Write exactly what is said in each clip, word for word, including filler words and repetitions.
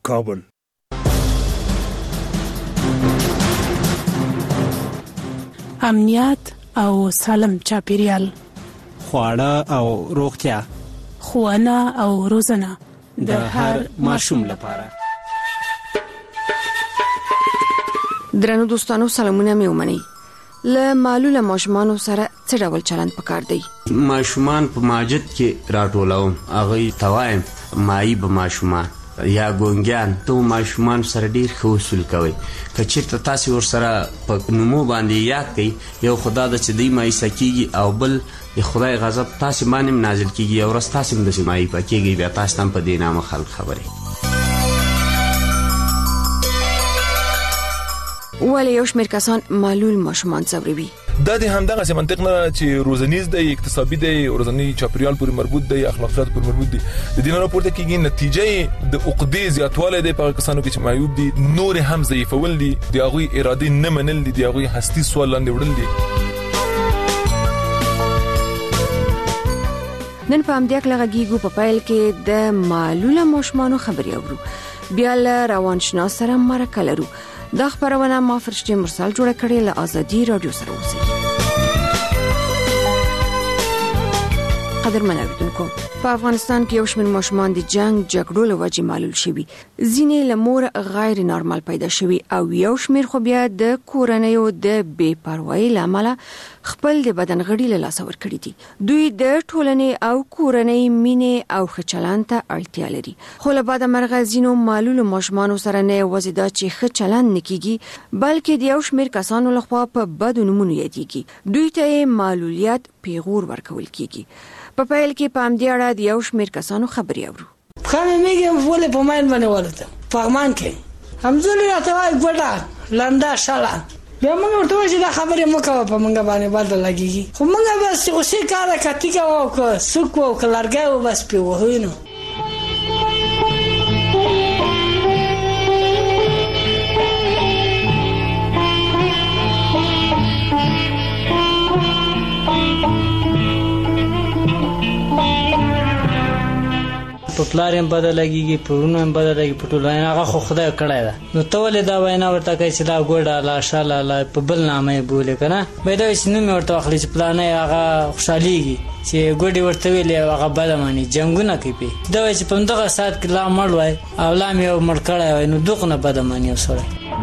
کابل. امنیت او سالم چاپیریال، خواړه او روغتیا، ښوونه او روزنه د هر ماشوم لپاره. درنو دوستانو سلامونه مې ومنئ. له معلوله ماشومانو سره څه ډول چلند پکار دی؟ ماشومان په ماجد کې راټولوم، هغوی ته وایم مایي به ماشومان یا ګونګیان، ته ماشومان سره ډېر ښه اصول کوئ. که چېرته تاسې ورسره په نومو باندې یاد کوئ، یو خدا ده چې دوی مایوسه کېږي او بل د خدای غضب تاسې باندې هم نازل کېږي، یو ورځ تاسې هم داسې مایوسه کېږئ، بیا تاسې ته هم په دې نامه خلک خبرې. ولې یو شمېر کسان معلول ماشومان ځوروي؟ دا د همدغه منطق نه چې روزنیز دی، اقتصادي دی، روزنی چاپیریال پورې مربوط دی، اخلاقیات پورې مربوط دی، د دې نه راپورته کېږي نتیجه د عقدې زیاتوالی دی په کسانو کې چې معیوب دي، نور هم ضعیفول دي، د هغوی ارادې نه منل دي، د هغوی هستي سوال لاندې وړل دي. نن په همدې هکله غږیږو په پیل کې د معلوله ماشومانو خبرې اورو، بیا له روانشناس سره مرکه لرو. دا خبرونه ما فرشته مرسل جوړه کړې له آزادي رادیو سره اوسئ. قدرمن اوریدونکو، په افغانستان کې یو شمېر ماشومان د جنگ جګړو له وجې معلول شوي، ځینې له مور غیر نارمال پیدا شوي او یو شمېر خو بیا د کورنیو د بې پروایۍ له امله خپل د بدن غړي له لاسه ورکړي دي. دوی د ټولنې او کورنۍ مینې او ښه چلند ته اړتیا لري، خو له بده مرغه ځینو معلولو ماشومانو سره نه یوازې دا چې ښه چلند نه کیږي، بلکې د یو شمېر کسانو لخوا په بدو نومونو یادیږي. دوی ته یې معلولیت پیغور ورکول کیږي. په پیل کې په همدې اړه د یو شمېر کسانو خبرې اورو. پښه مې میږي ولې په ماین باندې ولته فغمان کې همزولې راته وایي ګوډه لنده شاله، بیا موږ ورته وایو چې دا خبرې مه کوه په موږ باندې بد لګېږي، خو موږ بس غوسې کاره کتي کوو او که سوک و او که لرګی و بس پرې وهو نو. په پلار هم بده لګېږي، په وروڼو هم بده لګي، په ټولنه هغه خو خدای کړی ده، نو ته ولې دا وینا ورته کوې چې دا ګوډه لا شاله لا په بل نامه یې بولې که نه؟ باید دا وایي چې نوم یې ورته واخلي چې پلانی هغه خوشحالېږي چې ګوډې ورته ویلې هغه بده ماني، جنګونه کوي پې. دا وایي چې په همدغه ساعت کې لا مړ وای او لا مې یو مړ کړی وای، نو دوغ نه بده ماني یو سړی.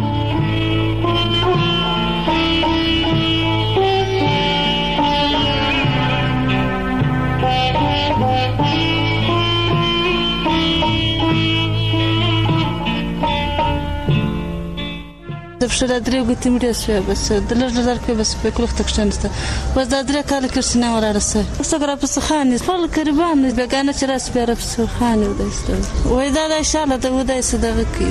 Zawsze na drugim tym rysuje, bez dlaczego zarkę bez spekulacji tak często. Bez zadrę kale kirsina wala rysuje. Sagra psuchani, fal karban, biegana teraz biera psuchani udajsto. Wajda da inshallah da udajsto da wiki.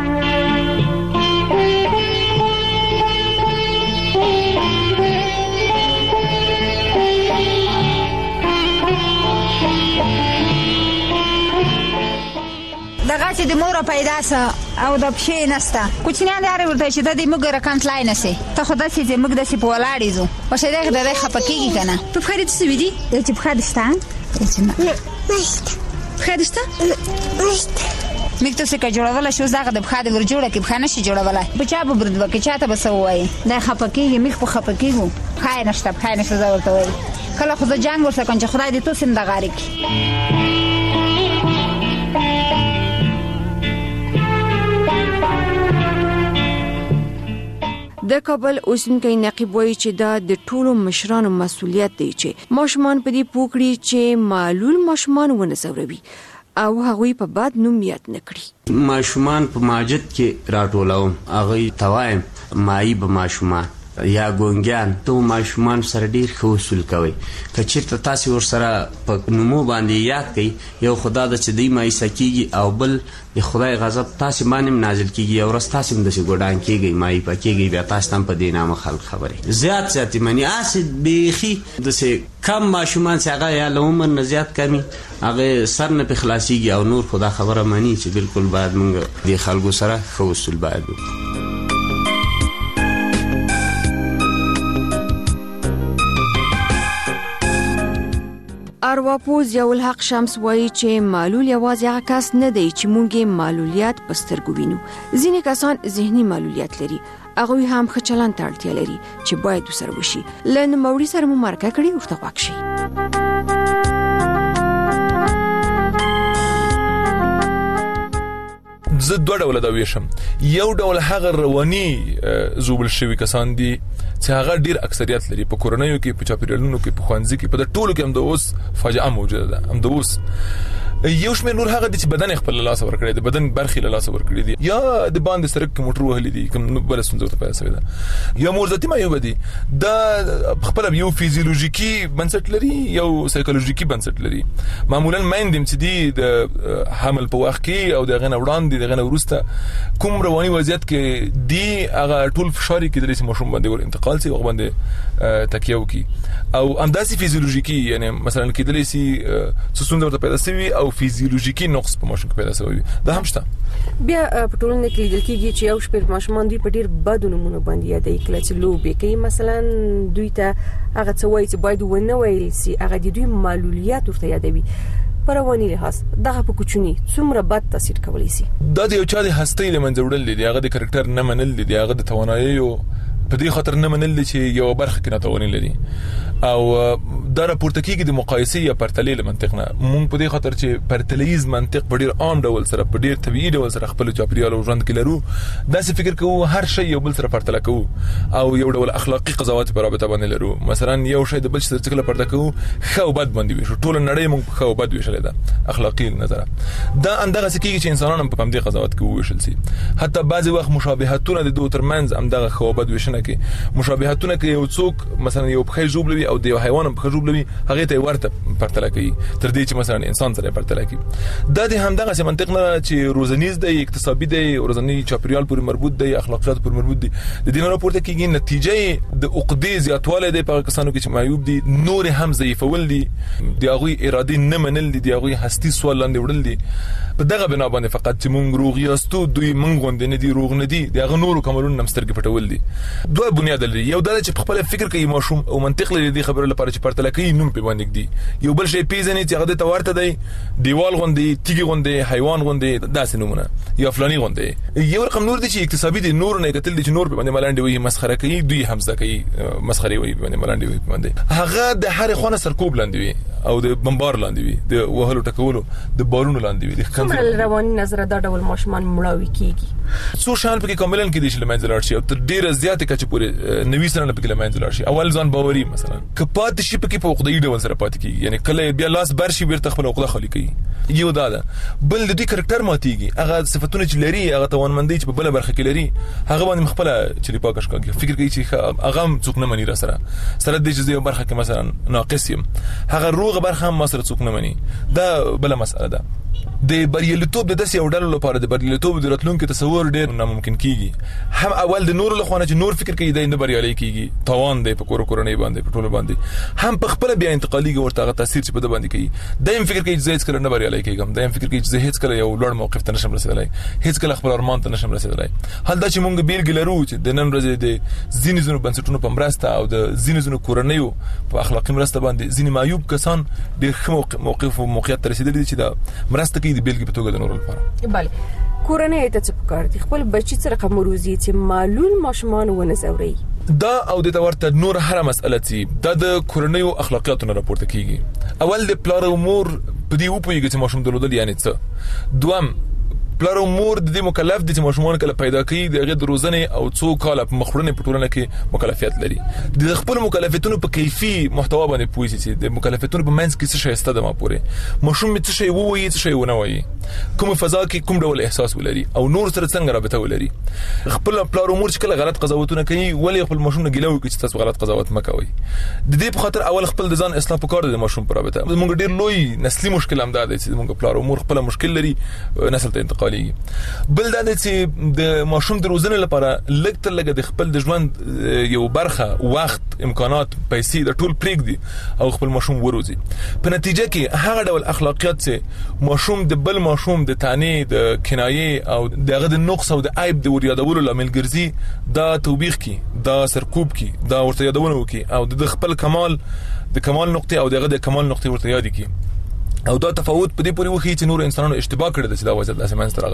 دغه چې د مور پیدا سه او د پښې نسته کوچنیان لري ورته چې د دې موږ رقم تلای نسي ته خو داسې چې موږ داسې په ولاړې زو او شه دغه د خپه کېږي کنه په خرید څه وی دي چې په خرید شته چې نه نشته خرید شته نشته میک ته څه کا جوړول شو زغه د خاله ور جوړه کې خانه شي جوړولای په چا به برد وکي چاته به سوای نه خپه کېږي میک په خپه کېږو خای نشته خای نشته زورته وای کله خو د جنگ ورسره کنه خدای دې تو سم د غاری کی. د کابل اوسنکی نقیب وایي چې دا د ټولو مشرانو مسؤلیت دی چې ماشومان په دې پوه کړي چې معلول ماشومان ونه ځوروي او هغوی په بد نوم یاد نه کړي. ماشومان په ماجد کې راټولوم، هغوی ته وایم مایي به ماشومان یا ګونګیان، ته ماشومان سره ډېر ښه اصول کوئ. که چېرته تاسې ورسره په نومو باندې یاد کوئ، یو خدا ده چې دوی مایوسه کېږي او بل د خدای غضب تاسې باندې هم نازل کېږي، یو ورځ تاسې هم داسې ګوډان کېږئ، مایوسه کېږئ، بیا تاسې ته هم په دې نامه خلک خبرې. زیات زیات یې مني، هسې بیخي داسې کم ماشومان چې هغه یا له عمر نه زیات کمي، هغه سر نه پې خلاصېږي او نور خو دا خبره مني چې بلکل باید موږ دې خلکو سره ښه اصول باید وکړو. ارواپوز یو الحق شمس وایي چې معلول یوازې هغه کس نه دی چې مونږه معلولیت په سترګو وینو. ځینې کسان ذهني معلولیت لري، هغه هم ښه چلند ته اړتیا لري چې باید وسره وشي. لن موري سره مو مرکه کړي ورته غوښ شي. زه دوه ډول دا ویشم. یو ډول هغه رواني زوبل شوی کسان دي چې هغه ډیر اکثریت لري په کورنیو کې، په چاپیریالونو کې، په خوانځي کې، په ټولو کې هم د اوس فاجعه موجوده ده. هم د اوس یو شمېر نور هغه دي چې بدن خپل لاس ور کړی دی، بدن برخي له لاس ور کړی دي، یا د باندې سرک کې موټر وهلي دي، کوم بل څه ته پیدا شوی ده، یا مرزتي مایوب دي. دا خپل یو فیزیولوژیکي بنسټ لري، یو سایکولوژیکي بنسټ لري. معمولا مایندم چې دي د حمل په وخت کې او د غنه وړاندې د غنه ورسته کوم رواني وضعیت کې دي، هغه ټول فشار کې د لسې مشوم باندې ور انتقال سي او باندې تکیو کی او انداسي فیزیولوژیکي، یعنی مثلا کې د لسې سسوند ورته پیدا شوی او فیزیولوژیکی نقص په ماشوم کې پیدا شوی. دا هم شته. بیا په ټولنه کې لیدل کېږي چې یو شپږ ماشومان دوی په ډیر بد نمونه باندې یادې کله چې لوبې کوي، مثلا دوی ته هغه څه وایي چې باید ونه ویل سي، هغه د دوی معلولیت ورته یادوي. پر رواني لحاظ دغه په کوچني څومره بد تاثیر کولی سي. دا د یو چا د هستۍ له منځه وړل دي، هغه د کریکټر نه منل دي، هغه د توانایي په دې خاطر نه منل دي چې یو برخه کې نه تواني لري او دا راپورته کیږي د مقایسې یا پرتلې له منطق نه. مونږ په دې خاطر چې پرتلیز منطق په ډیر عام ډول سره په ډیر طبيعي ډول سره خپل چاپیریال او ژوند کې لرو، دا څه فکر کوو هر شی یو بل سره پرتله کوو او یو ډول اخلاقی قضاوت په رابطه باندې لرو. مثلا یو شی د بل سره څخه پرتله کوو، ښه او بد باندې وي، ټول نړۍ مونږ ښه او بد ویشل ده اخلاقی نظر. دا اندغه څه کیږي چې انسانان په کوم دي قضاوت کوي ویشل سي. حتی بعضی وخت مشابهتونه د دوه ترمنځ اندغه ښه او بد ویشنه کې مشابهتونه کې یو څوک مثلا یو بخې جوړلوي او د یو حیوان په جوړلوي، هغه ته ورته پرتله کوي تر دې چې مثلا انسان سره پرتله کوي. دا د همدغه څه منطق نه چې روزنیز دی، اقتصادي دی، روزنی چاپیریال پورې مربوط دی، اخلاقیات پورې مربوط دی. د دې نه راپورته کیږي نتیجه د عقدې زیاتواله دی په کسانو کې چې معیوب دي، نور هم ضعیفول دي، د هغه اراده نه منل دي، د هغه هستی سوال لاندې وړل دي. په دغه بنا باندې فقط چې مونږ روغ یاستو، دوی مونږ غوندې نه دي، روغ نه دي، د هغه نورو کوملون نمسترګ پټول دي. دوه بنیاد لري. یو دا چې خپل فکر کوي ماشوم او منطق لري د خبرو لپاره چې پرتله کوي نوم په باندې دي. یو بل شی پیژنې چې هغه ته ورته دی، دیوال غوندې، تیګي غوندې، حیوان غوندې، داسې نمونه یا فلاني غوندې. یو رقم نور دي چې اقتصادي دي، نور نه کتل دي چې نور په باندې ملاندې وي، مسخره کوي، دوی همزه کوي، مسخره وي په باندې ملاندې وي په باندې. هغه د هر خونه سرکوب لاندې وي او د بمبار لاندې وي، د وهلو ټکولو د بارونو لاندې وي. د کومه رواني نظر دا ډول ماشومان مړاوي کیږي. څو شان پکې کاملن کې دي چې لمنځه لاړ شي او تر ډیره زیاته کچې پورې نوي سره نه پکې لمنځه لاړ شي. اول ځان باوري مثلا کپات شي پکې په عقدې ډول سره پات کیږي، یعنی کله بیا لاس برشي بیرته خپل عقده خالی کوي. یو دا ده. بل د دې کریکټر ماتيږي، هغه صفاتونه چې لري، هغه توانمندي چې په بل برخه کې لري، هغه باندې خپل چې پاکش کوي، فکر کوي چې هغه څوک نه مني را سره سره د دې برخه کې مثلا ناقص یم، هغه روغ برخه هم سره څوک نه مني. دا بل مسأله ده. د بریالیتوب د داسې وړلو لپاره د بریالیتوب د راتلونکو تصور ډیر ناممکن کیږي. هم اول د نور له خوانه چې نور فکر کوي د نه بریالي کیږي، توان دی په کور کورنۍ باندې په ټولو باندې، هم په خپل بیا انتقالي ورته تاثیر چې په د باندې کوي. دایم فکر کوي چې زه هیڅ کله نه بریالي کیږم، دایم فکر کوي چې زه هیڅ کله یو لوړ موقف ته نشم رسیدلای، هیڅ کله خپل ارمان ته نشم رسیدلای. حال دا چې مونږ بیلګې لرو چې د نن ورځې د ځینې زونو بنسټونو په مرسته او د ځینې زونو کورنۍ په اخلاقی مرسته باندې ځینې معیوب کسان ډېر ښه موقف او موقعیت ته رسیدلي چې دا مرسته کوي د بیلګې په توګه د نورو لپاره. بله کورنۍ ته څه پکار دي خپل بچی سره کوم روزي چې معلول ماشومان ونه زوري. دا او د تورته نور هر مسأله چې دا د کورنۍ او اخلاقیاتو نه راپورته کیږي. اول د پلار او مور په دې وپویږي چې ماشوم درلودل یعنی څه. دوم پلار او مور د دې مکلف دي چې ماشومان کله پیدا کوي د غیر روزنه او څو کاله په مخورنه په ټولنه کې مکلفیت لري. د خپل مکلفیتونو په کیفي محتوا باندې پوي چې د مکلفیتونو په منځ کې څه شی ستده ما پوره ماشوم څه شی ووي څه شی ونه وي، کوم فضا کې کوم ډول احساس ولري او نور سره څنګه رابطه ولري. خپل پلار او مور چې کله غلط قضاوتونه کوي ولی خپل ماشوم نه ګیلو کوي چې تاسو غلط قضاوت مکوئ. د دې په خاطر اول خپل د ځان اصلاح وکړئ د ماشوم پر رابطه. موږ ډیر لوی نسلي مشکل هم ده چې موږ پلار او مور خپل مشکل لري نسل ته انتقال انتقالي. بل دا چې د ماشوم د روزنې لپاره لږ تر لږه د خپل د ژوند یو برخه وخت امکانات پیسې د ټول پریږدي او خپل ماشوم وروزي. په نتیجه کې هغه ډول اخلاقیات چې ماشوم د بل ماشوم د تانه د کنایه او دغه د نقص او د عیب د وریادولو لامل ګرځي، دا توبېخ کی، دا سرکوب کی، دا ورته یادونه وکي او د خپل کمال د کمال نقطه او دغه د کمال نقطه ورته یاد کی. او دا تفاوت په دې پورې وخی چې نور انسانانو اشتباه کړی د چې دا وضعیت لاسمن ستره